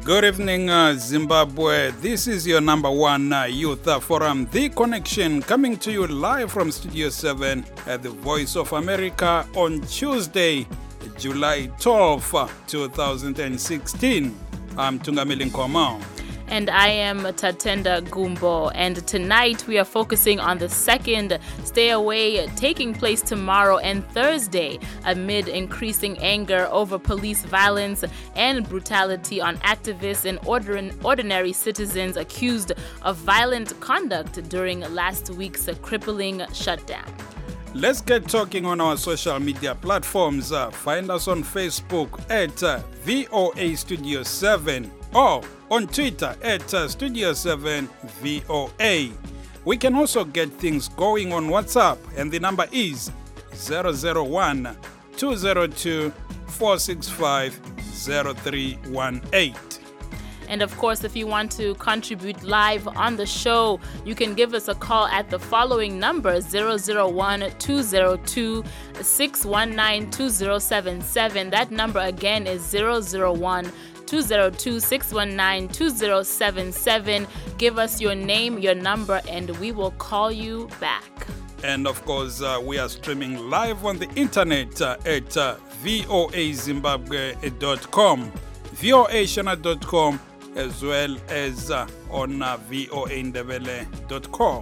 Good evening, Zimbabwe. This is your number one youth forum, The Connection, coming to you live from Studio 7 at the Voice of America on Tuesday, July 12, 2016. I'm Tungamili Nkomo. And I am Tatenda Gumbo. And tonight we are focusing on the second Stay Away taking place tomorrow and Thursday amid increasing anger over police violence and brutality on activists and ordinary citizens accused of violent conduct during last week's crippling shutdown. Let's get talking on our social media platforms. Find us on Facebook at VOA Studio 7 or on Twitter at Studio 7 VOA. We can also get things going on WhatsApp, and the number is 001-202-465-0318. And of course, if you want to contribute live on the show, you can give us a call at the following number, 001-202-619-2077. That number again is 001-202-619-2077. Give us your name, your number, and we will call you back. And of course, we are streaming live on the internet at voazimbabwe.com, voashana.com, as well as on voaindebele.com.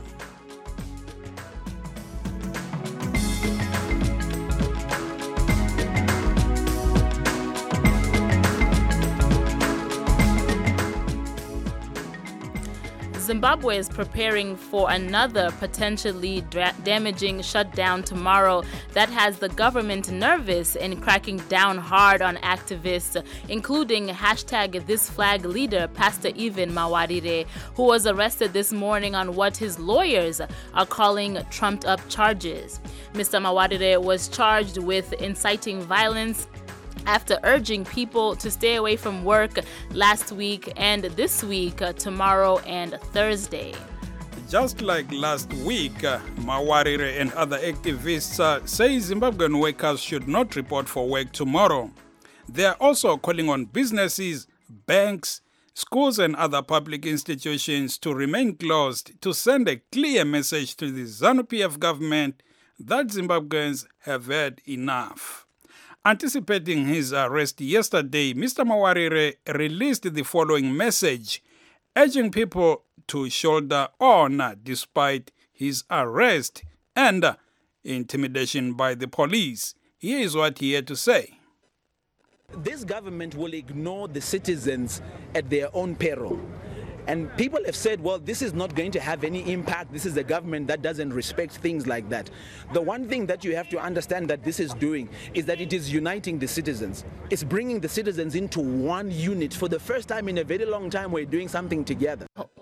Zimbabwe is preparing for another potentially damaging shutdown tomorrow that has the government nervous and cracking down hard on activists, including #ThisFlag leader Pastor Evan Mawarire, who was arrested this morning on what his lawyers are calling trumped-up charges. Mr. Mawarire was charged with inciting violence after urging people to stay away from work last week and this week, tomorrow and Thursday. Just like last week, Mawarire and other activists say Zimbabwean workers should not report for work tomorrow. They are also calling on businesses, banks, schools and other public institutions to remain closed to send a clear message to the ZANU-PF government that Zimbabweans have had enough. Anticipating his arrest yesterday, Mr. Mawarire released the following message, urging people to shoulder on despite his arrest and intimidation by the police. Here is what he had to say. This government will ignore the citizens at their own peril. And people have said, well, this is not going to have any impact. This is a government that doesn't respect things like that. The one thing that you have to understand that this is doing is that it is uniting the citizens. It's bringing the citizens into one unit. For the first time in a very long time, we're doing something together.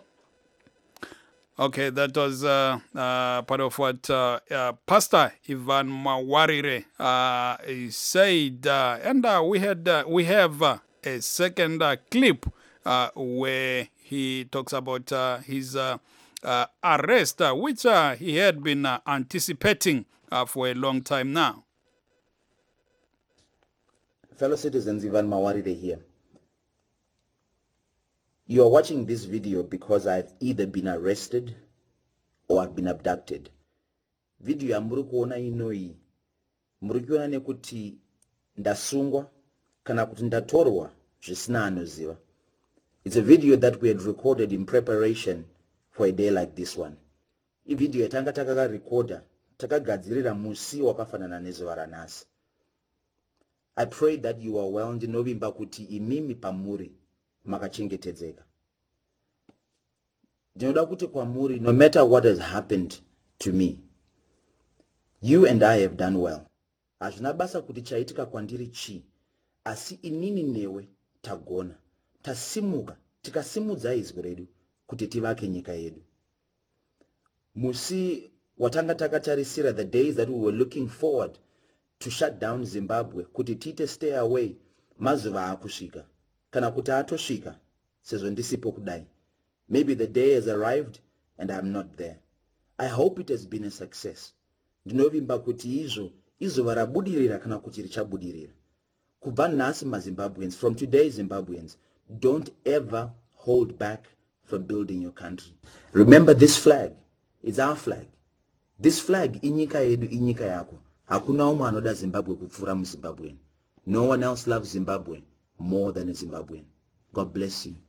Okay, that was part of what Pastor Evan Mawarire said. And we have a second clip where he talks about his arrest, which he had been anticipating for a long time now. Fellow citizens, Evan Mawarire here. You are watching this video because I've either been arrested or I've been abducted. Video ya muri kuona inoi, muri kuona nekuti ndasungwa kana kuti ndatorwa zvisina anoziva. It's a video that we had recorded in preparation for a day like this one. This video yatanga takaka recorder takagadzirira musi wakafanana nezuva ranhasi. I pray that you are well ndinovimba kuti imimi pamuri makachengetedzeka. Ndinoda kuti kwamuri, no matter what has happened to me, you and I have done well. Hazvina basa kuti chaitika kwandiri chi, asi inini newe tagona. Tasimuka, tikasimudza izwi redu kuti tivake nyika yedu. Musi watanga takatarisira, the days that we were looking forward to shut down Zimbabwe, kuti tite stay away, mazuva akusvika. Kana kuti atosvika, sezvo ndisipo kudai. Maybe the day has arrived and I'm not there. I hope it has been a success. Ndinovimba kuti izvo izuva rabudirira kana kuti richabudirira. Kubva nhasi maZimbabweans, from today Zimbabweans, don't ever hold back from building your country. Remember, this flag is our flag. This flag, inyika yedu, inyika yako. Hakuna umwe anoda Zimbabwe kupfura muZimbabwe. No one else loves Zimbabwe more than a Zimbabwean. God bless you.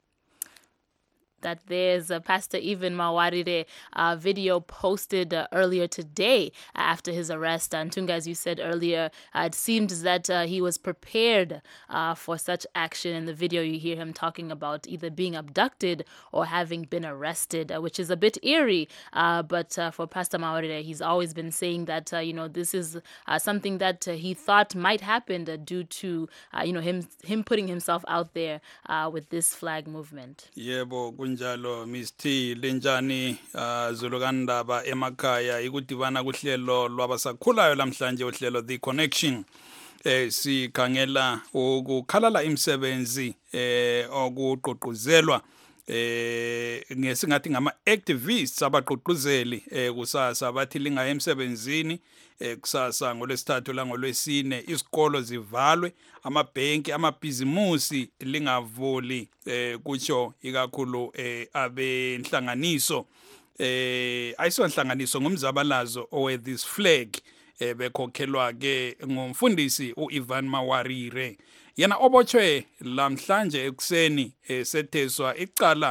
That there's Pastor Evan Mawarire video posted earlier today after his arrest. And Tunga, as you said earlier, it seemed that he was prepared for such action. In the video, you hear him talking about either being abducted or having been arrested, which is a bit eerie. But for Pastor Mawarire, he's always been saying that, this is something that he thought might happen due to, him putting himself out there with this flag movement. Yebo kunjalo Miss T lenjani zulukandaba emakhaya ikudibana kuhlelo lwabasakhulayo lamhlanje uhlelo The Connection sikhangela ukukhalala imisebenzi okuqoqozelwa ngesingathi ngama activists abaqoqozeli kusasa bathi linga emsebenzini kusasa ngolwesithathu la ngolwesine isikolo zivalwe amabhenki amabhizimusi lingavuli kutsho ikakhulu abenhlanganiso ayisonhlanganiso ngumzabalazo owe this flag bekhokhelwa ke ngumfundisi uIvan Mawarire yena obotshwe lamhlanje ekuseni setheswa icala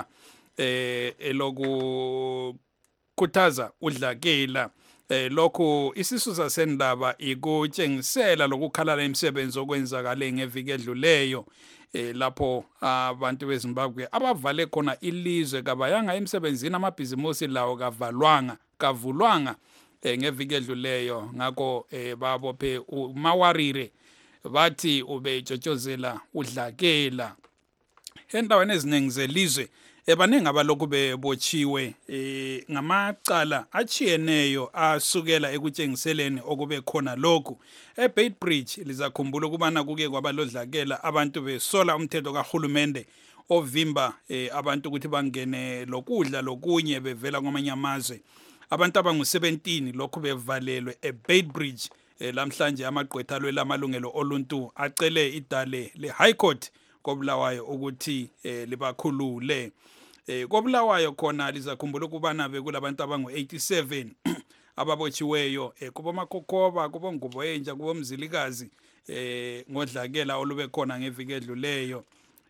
elokukhuthaza udlakela lokho isisusa sendaba ikutshengisela lokukhalala imisebenzi okwenzakale ngeviki edluleyo lapho abantu beZimbabwe abavale khona ilizwe kabayanga emsebenzini amabhizimusi lawo kavulwanga ngeviki edluleyo ngakho babophe uMawarire bathi ubejotshozela udlakela endaweni eziningi zelizwe baningi abalokhu bebotshiwe ngamacala achiyeneyo asukela ekutshengiseleni okube khona lokhu eBeitbridge lizakhumbula ukubana kuke kwabalodlakela abantu besola umthetho kahulumende ovimba abantu ukuthi bangene lokudla lokunye bevela kwamanye amazwe abantu abangu-17 lokhu bevalelwe eBeitbridge lamhlanje amagqwetha lwelamalungelo oluntu acele idale le-High Court koBulawayo ukuthi libakhulule koBulawayo khona lizakhumbula ukubana bekulabantu abangu-87 ababotshiweyo kubomakhokoba kubongubo entsha kubomzilikazi ngodlakela olube khona ngeviki edluleyo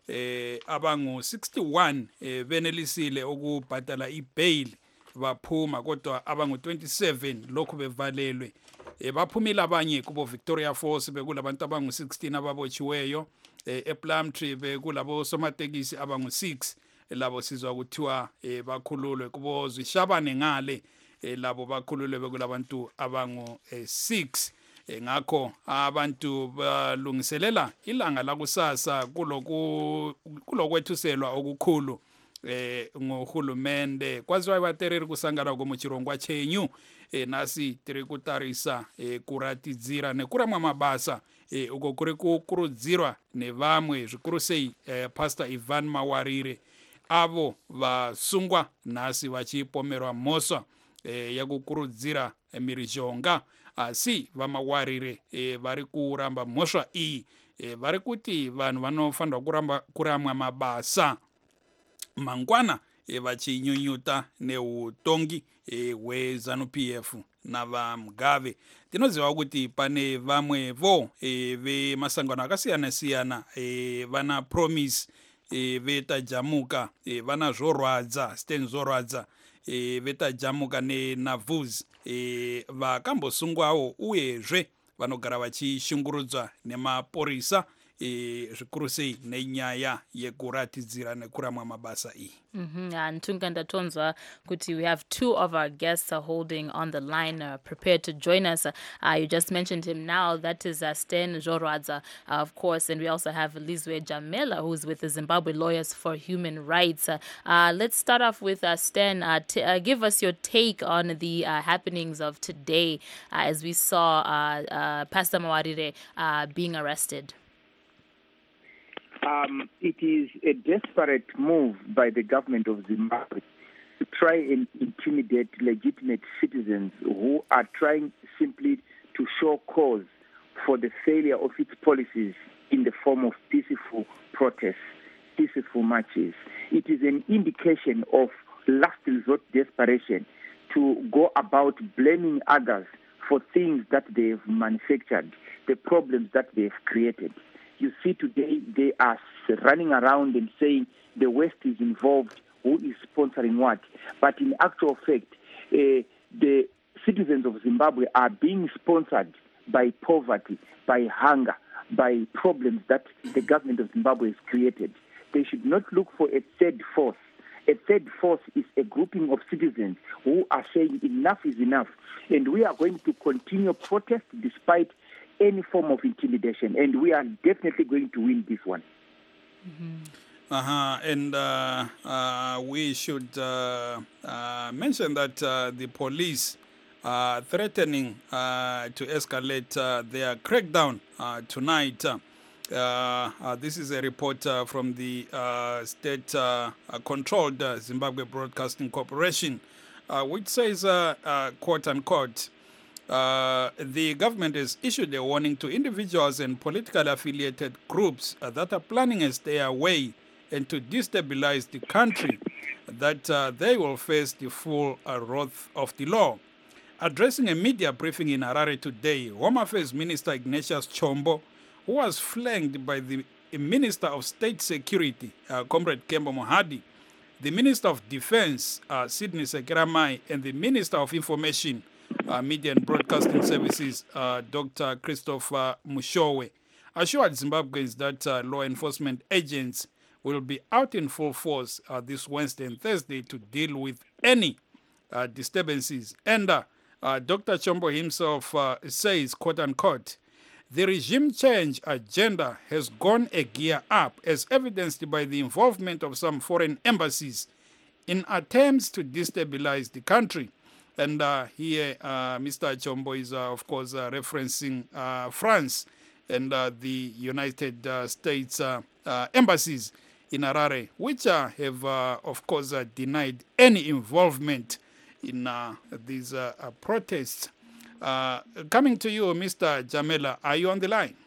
abangu-61 benelisile ukubhadala ibail baphuma kodwa abangu-27 lokhu bevalelwe baphumile abanye kubo Victoria Falls bekulabantu abangu-16 ababotshiweyo ePlumtree bekulabo somatekisi abangu-6 labo sizwa kuthiwa bakhululwe kubo Zwishabane ngale labo bakhululwe bekulabantu abangu-6 ngakho abantu balungiselela ilanga lakusasa kulokwethuselwa okukhulu ngohulumende kwaziwa batereri kusangana komuchirongwa chenyu nasi tiri kutarisa kuratidzira nekuramwa mabasa uko kuri kukurudzirwa nevamwe zvikuru sei Pastor Evan Mawarire avo vasungwa nhasi vachipomerwa mhosva yakukurudzira mhirizhonga asi vaMawarire vari kuramba mhosva iyi vari kuti vanhu vanofanirwa kuramwa mabasa mangwana vachinyunyuta neutongi hweZANU-PF navaMugave tinoziva kuti pane vamwevo vemasangano akasiyana-siyana vana Promise vetajamuka vana Zorwadza Stan Zorwadza vetajamuka neNavuz vakambosungwawo uyezve vanogara vachishungurudzwa nemaporisa zvikuru sei nenyaya yekuratidzira nekuramwa mabasa iyi. And Tunganda Tonzwa kuti we have two of our guests holding on the line prepared to join us. You just mentioned him now. That is Stan Zorwadza, of course, and we also have Lizwe Jamela, who's with the Zimbabwe Lawyers for Human Rights. Let's start off with Stan. Give us your take on the happenings of today as we saw Pastor Mawarire being arrested. It is a desperate move by the government of Zimbabwe to try and intimidate legitimate citizens who are trying simply to show cause for the failure of its policies in the form of peaceful protests. peaceful marches. It is an indication of last resort desperation to go about blaming others for things that they have manufactured, the problems that they have created. You see today they are running around and saying the West is involved, who is sponsoring what. But in actual fact, the citizens of Zimbabwe are being sponsored by poverty, by hunger, by problems that the government of Zimbabwe has created. They should not look for a third force. A third force is a grouping of citizens who are saying enough is enough. And we are going to continue protest despite any form of intimidation. And we are definitely going to win this one. And we should mention that the police are threatening to escalate their crackdown tonight. This is a report from the state-controlled Zimbabwe Broadcasting Corporation, which says, quote unquote, the government has issued a warning to individuals and politically affiliated groups that are planning a stay away and to destabilize the country, that they will face the full wrath of the law. Addressing a media briefing in Harare today, Home Affairs Minister Ignatius Chombo, who was flanked by the Minister of State Security, Comrade Kembo Mohadi, the Minister of Defense, Sidney Sekeramai, and the Minister of Information, Media and Broadcasting Services, Dr. Christopher Mushowe, assured Zimbabweans that law enforcement agents will be out in full force this Wednesday and Thursday to deal with any disturbances. And Dr. Chombo himself says, quote unquote, the regime change agenda has gone a gear up, as evidenced by the involvement of some foreign embassies in attempts to destabilize the country. And here, Mr. Chombo is, of course, referencing France and the United States embassies in Harare, which have, of course, denied any involvement in these protests. Coming to you, Mr. Jamela, are you on the line?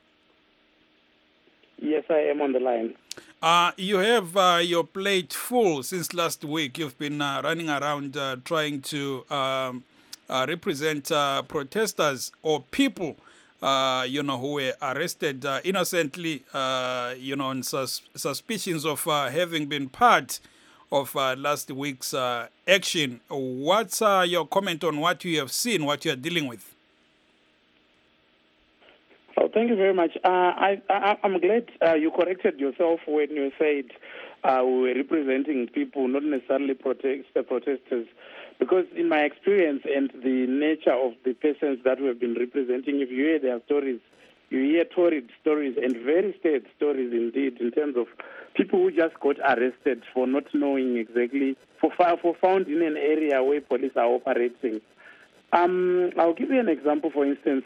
Yes, I am on the line. You have your plate full since last week. You've been running around trying to represent protesters or people, who were arrested innocently, on suspicions of having been part of last week's action. What's your comment on what you have seen, what you are dealing with? Oh, thank you very much. I'm glad you corrected yourself when you said we were representing people, not necessarily protesters, because in my experience and the nature of the persons that we have been representing, if you hear their stories, you hear torrid stories and very sad stories indeed, in terms of people who just got arrested for not knowing exactly, for found in an area where police are operating. I'll give you an example, for instance.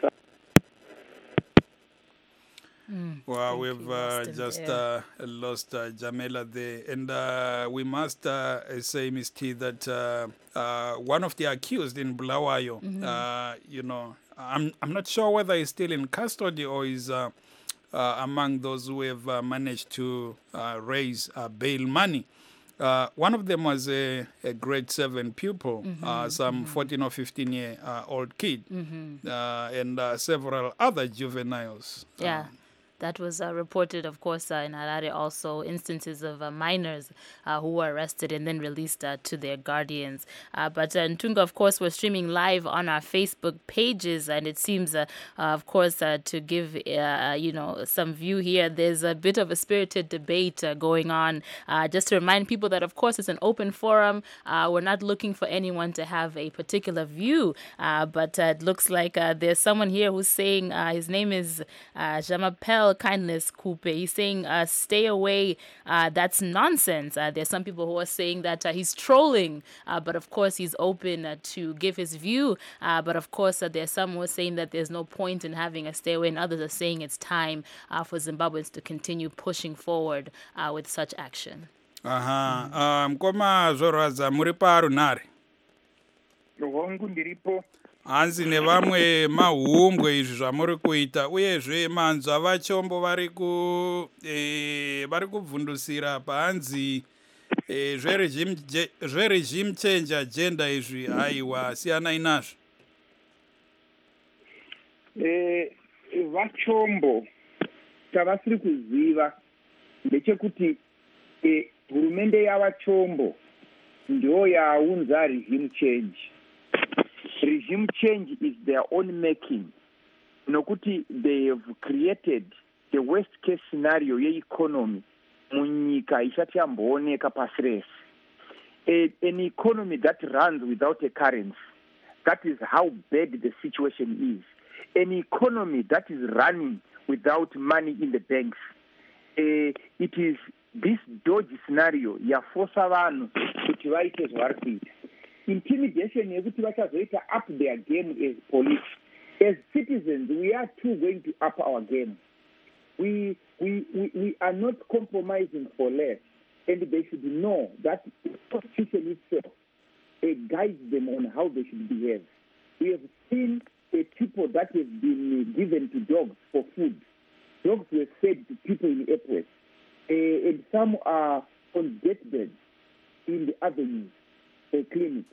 Well, we've just lost Jamela there. And we must say, Ms. T, that one of the accused in Bulawayo, I'm not sure whether he's still in custody or is among those who have managed to raise bail money. One of them was a grade 7 pupil, some 14 or 15-year-old kid, and several other juveniles. Yeah. That was reported, of course, in Harare, also instances of minors who were arrested and then released to their guardians. But Ntunga, of course, we're streaming live on our Facebook pages, and it seems, of course, to give, some view here, there's a bit of a spirited debate going on. Just to remind people that, of course, it's an open forum. We're not looking for anyone to have a particular view, but it looks like there's someone here who's saying, his name is Jamapel Kindness Coupe. He's saying, stay away. That's nonsense. There's some people who are saying that he's trolling, but of course he's open to give his view. But of course, there's some who are saying that there's no point in having a stay away, and others are saying it's time for Zimbabweans to continue pushing forward with such action. Mkoma Zoraza, muri paro nare? Hongu ndiripo. hanzi nevamwe mahumbwe izvi zvamuri kuita uyezve manzwa vachombo vari kubvundusira pahanzi zveregime change agenda izvi haiwa siyanai nazvo. Vachombo tavasiri kuziva ndechekuti hurumende yavachombo ndio yaunza regime change. Regime change is their own making. Nokuti they have created the worst case scenario ye-economy munyika isati yambooneka pasi rese. An economy that runs without a currency. That is how bad the situation is. An economy that is running without money in the banks. It is this dodgy scenario yafosa vanhu kuti vaite zvavari kuita. Intimidation yekuti vachazoita up their game as police. As citizens, we are too going to up our game. We are not compromising for less, and they should know that the Constitution itself guides them on how they should behave. We have seen people that have been given to dogs for food. Dogs were fed to people in airports, and some are on deathbeds in the avenues, clinics.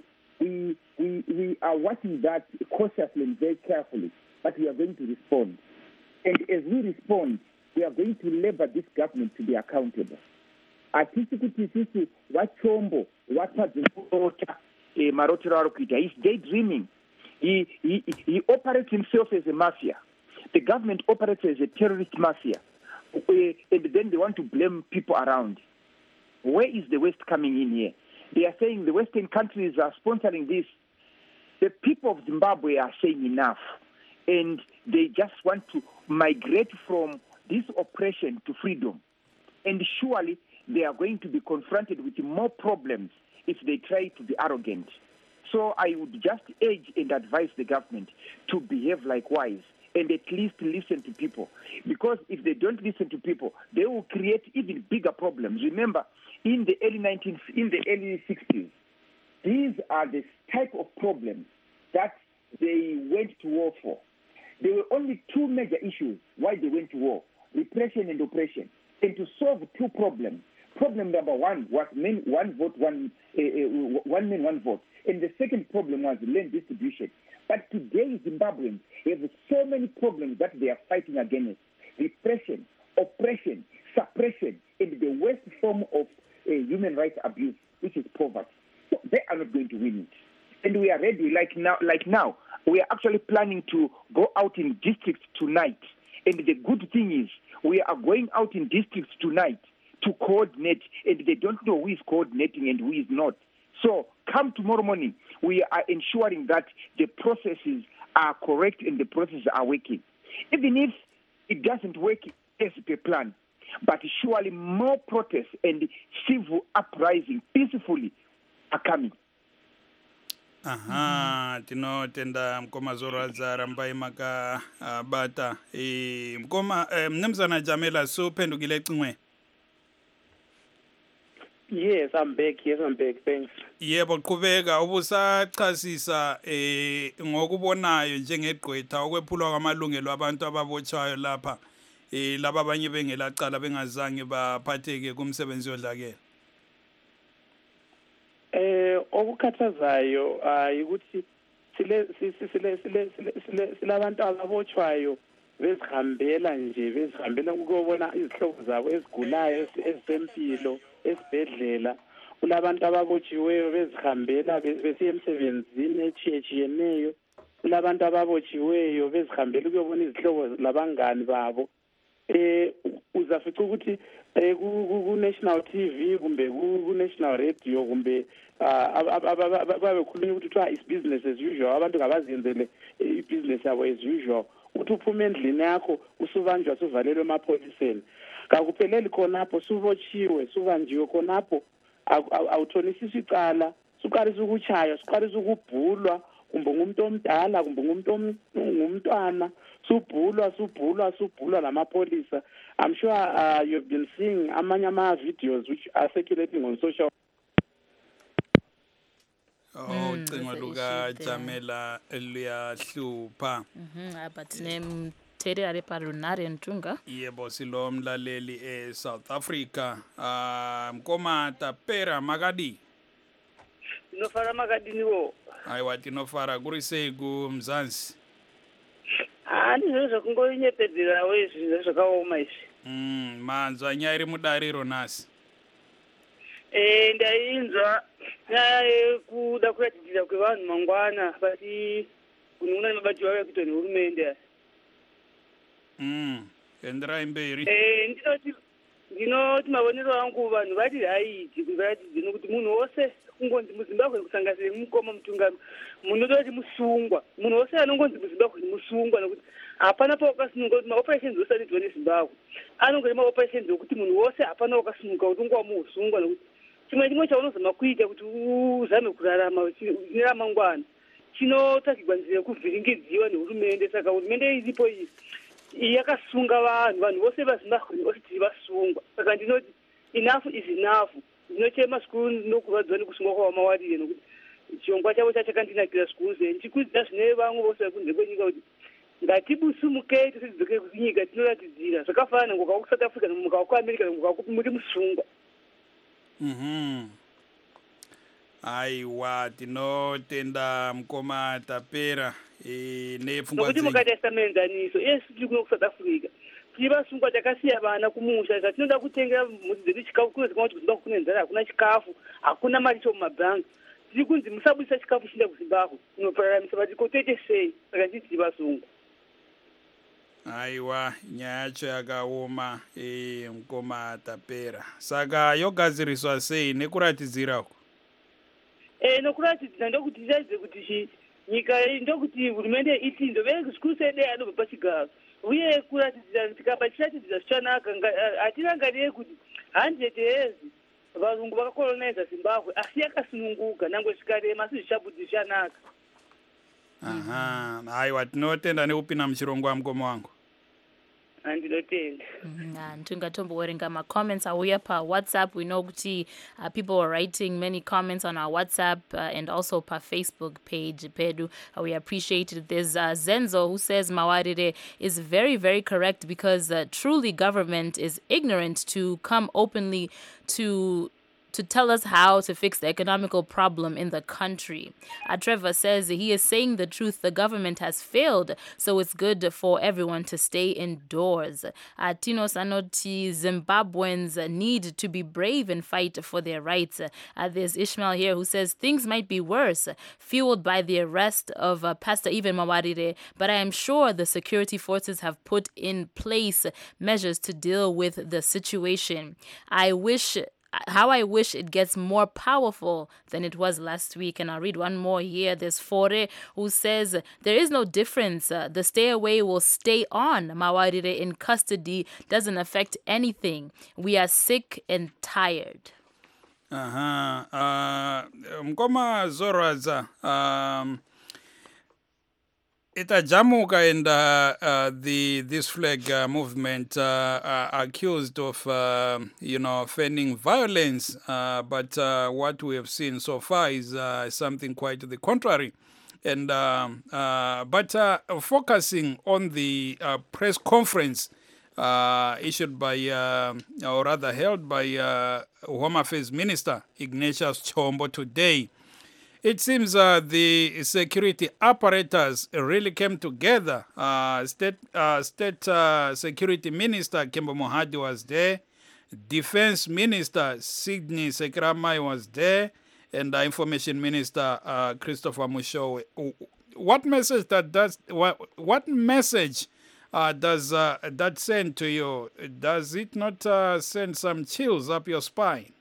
We are watching that cautiously and very carefully, but we are going to respond. And as we respond, we are going to labor this government to be accountable. Atisi kuti sisi vachombo vatadzimurota marotero ari kuita. He's daydreaming. He operates himself as a mafia. The government operates as a terrorist mafia. And then they want to blame people around. Where is the West coming in here? They are saying the Western countries are sponsoring this. The people of Zimbabwe are saying enough. And they just want to migrate from this oppression to freedom. And surely they are going to be confronted with more problems if they try to be arrogant. So I would just urge and advise the government to behave likewise and at least listen to people. Because if they don't listen to people, they will create even bigger problems. Remember, in the early 60s, these are the type of problems that they went to war for. There were only two major issues why they went to war: repression and oppression. And to solve two problems, problem number one was one man, one vote. And the second problem was land distribution. But today, Zimbabweans have so many problems that they are fighting against: repression, oppression, suppression, and the worst form of human rights abuse, which is poverty. So they are not going to win it. And we are ready, like now, we are actually planning to go out in districts tonight. And the good thing is, we are going out in districts tonight to coordinate, and they don't know who is coordinating and who is not. So come tomorrow morning, we are ensuring that the processes are correct and the processes are working. Even if it doesn't work as per plan, but surely more protests and civil uprising peacefully are coming. Aha, tinotenda mkoma zoradza rambai makabata mkoma mnumzana Jamela suphendukile cingwe. Yes, I'm back. Thanks. Yebo, qhubeka ubusachasisa ngokubonayo njengegqwetha okwephulwa kwamalungelo abantu ababotshwayo lapha laba abanye bengelacala bengazange baphatheke kumsebenzi yodlakela. Okukhathazayo ukuthi silabantu ababotshwayo bezihambela ukubona izihlobo zabo ezigulayo ezempilo esibhedlela. Kulabantu ababotshiweyo bezihambela besiya emsebenzini etshiyeneyo. Kulabantu ababotshiweyo bezihambela ukubona izihlobo labangani babo. Uzafica ukuthi ku-National TV kumbe ku-National Radio kumbe babekhulunywa ukuthi kuthiwa is business as usual, abantu ngabazenzele i-business yabo as usual. Uthi uphuma endlini yakho usubanjwa suvalelwe emapholiseni. Kakupheleli khonapho, subotshiwe subanjiwe khonapho, awuthonisisi icala, suqalisa ukutshaywa, suqalisa ukubhulwa, kumbe ngumuntu omdala kumbe ngumuntu ngumntwana, subhulwa lamapolisa. I'm sure you've been seeing amanye ama videos which are circulating on social. ucingo luka Jamela luyahlupha. But name Terry Arepa Lunari Ntunga. Yebo silo mlaleli South Africa. Mkoma Tapera Magadi. Nofara Magadi wo. Aiwa tinofara kurisei kuMzansi. Ndizvo zvakungoinyepedzera wezvi zvakaoma izvi. Manzwa nyaya iri mudariro nasi. Ndainzwa nyaya yekuda kuratidzira kwevanhu mangwana pati kunhuhuna nemabati vauya kuitwa nehurumende. Enderai mberi. Ndinoti mavonero angu vanhu vati haiti kuratidze nokuti munhu wose kungonzi muZimbabwe kusanganisira mukoma Mutungami munototi musungwa. Munhu wose anongonzi muZimbabwe musungwa nokuti hapana pawakasununga kuti maoperations ose anoitwa neZimbabwe anongori maoperations okuti munhu wose hapana wakasununga kuti unga muusungwa nokuti chimwe chaunozama kuita kuti uzame kurarama neramangwana chinotsvakirwa nzira yekuvhiringidziwa nehurumende. Saka hurumende iripo iyi yakasunga vanhu vose vaZimbabwe vose tiri vasungwa. Saka ndinoti enough is enough. Ndinochema zvikuru nokurwadziwa nekusungwa kwavamawarire nokuti chirongwa chavo chachakandinakira zvikuru sei. Ndichikudzira zvine vamwe vose vari kunze kwenyika kuti ngatibusumukei tidzidzokei kuti nyika tinoratidzira zvakafanana ngoka kuSouth Africa nomuka kuAmerica nomuka muri musungwa. Aiwa tinotenda mukoma Tapera nepfungwa nokuti mukataisa muenzaniso yes tiri kuno kuSouth Africa tiri vasungwa takasiya vana kumusha zvatinoda kutengera mhuri dzedu chikafu kunozikanwa kuti kuZimbabwe kune nzara hakuna chikafu hakuna mari chomumabhangi tiri kunzi musabudisa chikafu chienda kuZimbabwe kunoraramisa vatikotoite sei. Saka nditi tiri vasungwa. Aiwa nyaya yacho yakaoma mukoma Tapera. Saka yogadziriswa sei nekuratidzirako? Nokuratidzira ndokuti tichaidze kuti nyika ndokuti hurumende iti ndove zvikuru sei dei anobva pachigaro uye kuratidzira tikaba chiratidzira zvichanaka hatirangarire kuti 100 years varungu vakakolonaiza Zimbabwe asi yakasununguka nangwe zvikarema asi zvichabudi zvichanaka. Aiwa tinotenda nekupinda muchirongwa mukoma wangu. Ndinotenda. Ntungatombowerenga ma-comments auya pa-WhatsApp. We know kuti people are writing many comments on our WhatsApp and also pa Facebook page pedu. We appreciate it. There's Zenzo who says Mawarire is very, very correct because truly government is ignorant to come openly to tell us how to fix the economical problem in the country. Trevor says he is saying the truth. The government has failed, so it's good for everyone to stay indoors. Tino Sanoti, Zimbabweans need to be brave and fight for their rights. There's Ishmael here who says things might be worse, fueled by the arrest of Pastor Evan Mawarire, but I am sure the security forces have put in place measures to deal with the situation. I wish it gets more powerful than it was last week. And I'll read one more here. There's Fore who says there is no difference. The stay away will stay on. Mawarire in custody doesn't affect anything. We are sick and tired. Mkoma Zoraza, Itajamuka and this flag movement accused of fanning violence, but what we have seen so far is something quite the contrary. And but focusing on the press conference issued by or rather held by Home Affairs Minister Ignatius Chombo today. It seems the security apparatus really came together. State Security Minister Kembo Mohadi was there. Defense Minister Sydney Sekramai was there. And Information Minister Christopher Mushowe. What message does that send to you? Does it not send some chills up your spine?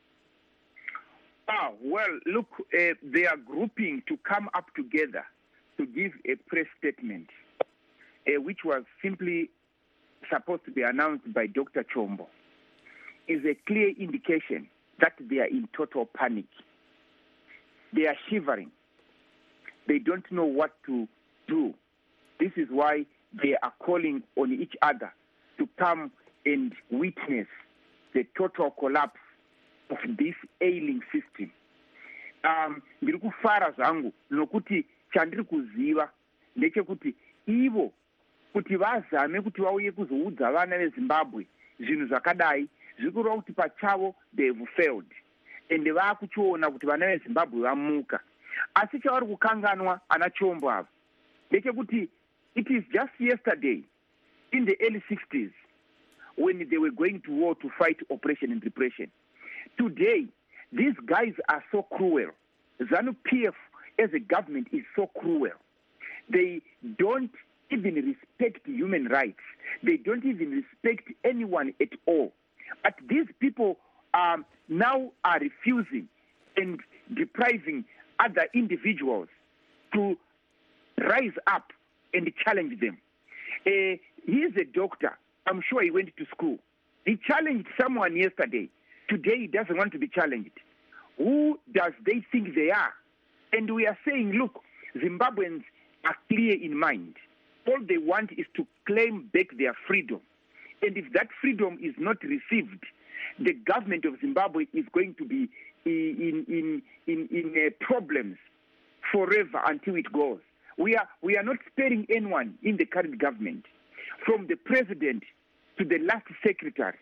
Well, look, they are grouping to come up together to give a press statement, which was simply supposed to be announced by Dr. Chombo, is a clear indication that they are in total panic. They are shivering. They don't know what to do. This is why they are calling on each other to come and witness the total collapse of this ailing system. ndiri kufara zvangu nokuti chandiri kuziva ndechekuti ivo kuti vazame kuti vauye kuzoudza vana vezimbabwe zvinhu zvakadai zviri kureva kuti pachavo they have failed ende vaakuchiona kuti vana vezimbabwe vamuka. Asi chavari kukanganwa ana Chombo ava ndechekuti it is just yesterday in the early 60s when they were going to war to fight oppression and repression. Today, these guys are so cruel. ZANU-PF as a government is so cruel. They don't even respect human rights. They don't even respect anyone at all. But these people now are refusing and depriving other individuals to rise up and challenge them. He is a doctor. I'm sure he went to school. He challenged someone yesterday. Today he doesn't want to be challenged. Who does they think they are? And we are saying, look, Zimbabweans are clear in mind. All they want is to claim back their freedom. And if that freedom is not received, the government of Zimbabwe is going to be in problems forever until it goes. We are not sparing anyone in the current government, from the president to the last secretary.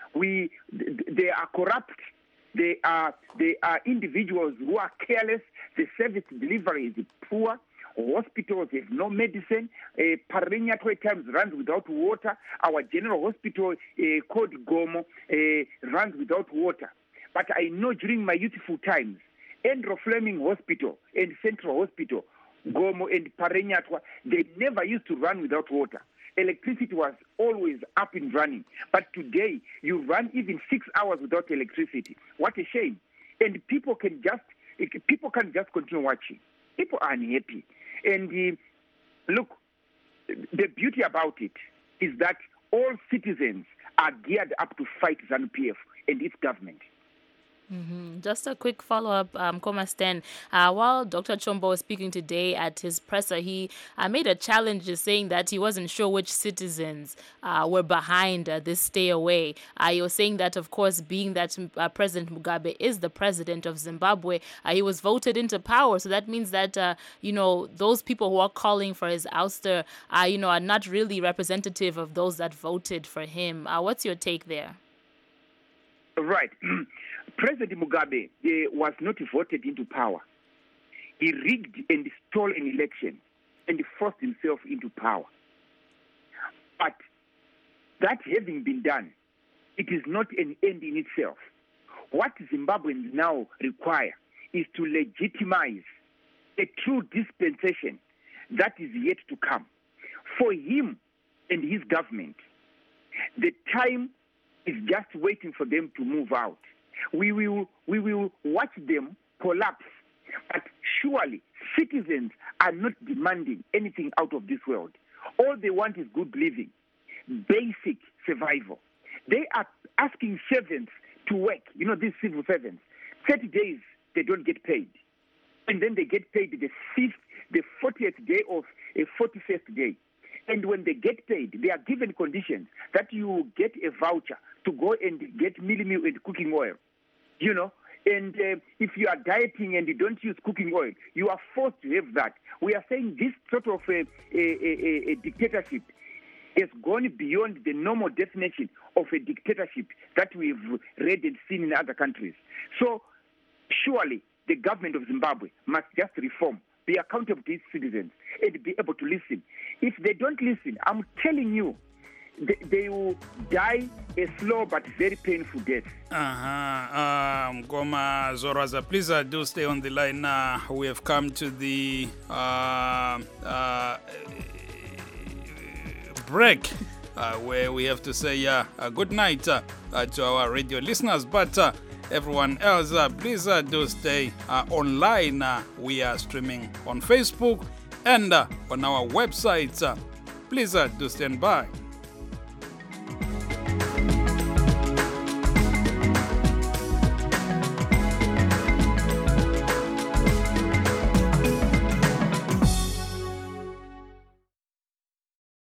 They are corrupt. They are individuals who are careless. The service delivery is poor. Hospitals have no medicine. Parenya at times runs without water. Our general hospital called Gomo runs without water. But I know during my youthful times, Andrew Fleming Hospital and Central Hospital, Gomo and Parenyatwa, they never used to run without water. Electricity was always up and running. But today, you run even 6 hours without electricity. What a shame. And people can't just continue watching. People are unhappy. And look, the beauty about it is that all citizens are geared up to fight ZANU-PF and its government. Mm-hmm. Just a quick follow-up, Komasten. While Dr. Chombo was speaking today at his presser, he made a challenge just saying that he wasn't sure which citizens were behind this stay away. He was saying that, of course, being that President Mugabe is the president of Zimbabwe, he was voted into power. So that means that, those people who are calling for his ouster, are not really representative of those that voted for him. What's your take there? Right. President Mugabe was not voted into power. He rigged and stole an election and forced himself into power. But that having been done, it is not an end in itself. What Zimbabweans now require is to legitimize a true dispensation that is yet to come. For him and his government, the time is just waiting for them to move out. We will watch them collapse. But surely citizens are not demanding anything out of this world. All they want is good living, basic survival. They are asking servants to work. These civil servants, 30 days they don't get paid. And then they get paid the 40th day of a 41st day. And when they get paid, they are given conditions that you get a voucher to go and get mealie meal and cooking oil. And if you are dieting and you don't use cooking oil, you are forced to have that. We are saying this sort of a dictatorship has gone beyond the normal definition of a dictatorship that we've read and seen in other countries. So surely the government of Zimbabwe must just reform, be accountable to its citizens, and be able to listen. If they don't listen, I'm telling you, they will die a slow but very painful death. Goma Zoraza, please do stay on the line. We have come to the break where we have to say good night to our radio listeners. But everyone else, please do stay online. We are streaming on Facebook and on our website. Please do stand by.